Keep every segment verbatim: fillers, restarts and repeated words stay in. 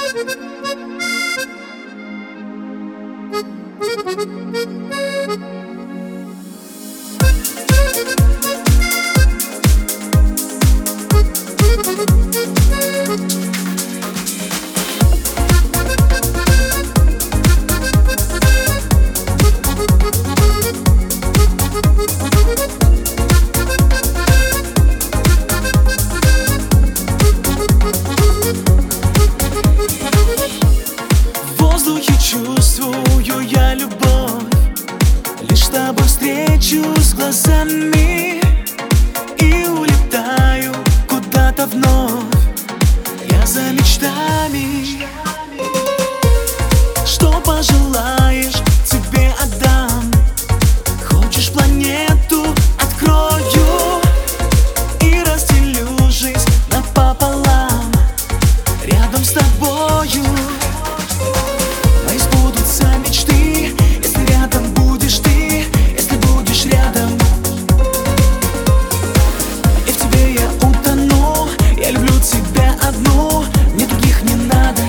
Чувствую я любовь, лишь с тобой встречусь глазами и улетаю куда-то вновь. Я за мечтами. Что пожелаешь, тебе отдам. Хочешь планету, открою и разделю жизнь напополам рядом с тобою. Мечты, если рядом будешь ты, если будешь рядом, и в тебе я утону. Я люблю тебя одну, мне других не надо.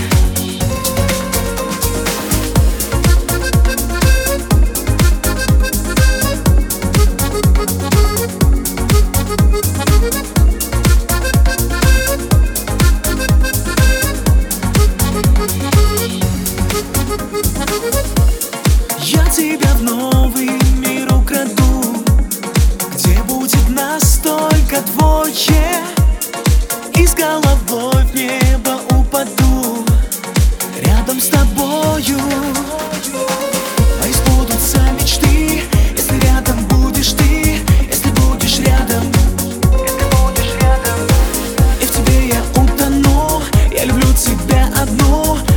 Я тебя в новый мир украду, где будет нас только двое, и с головой в небо упаду рядом с тобою. Мои сбудутся мечты, если рядом будешь ты, если будешь рядом, если будешь рядом, и в тебе я утону. Я люблю тебя одну,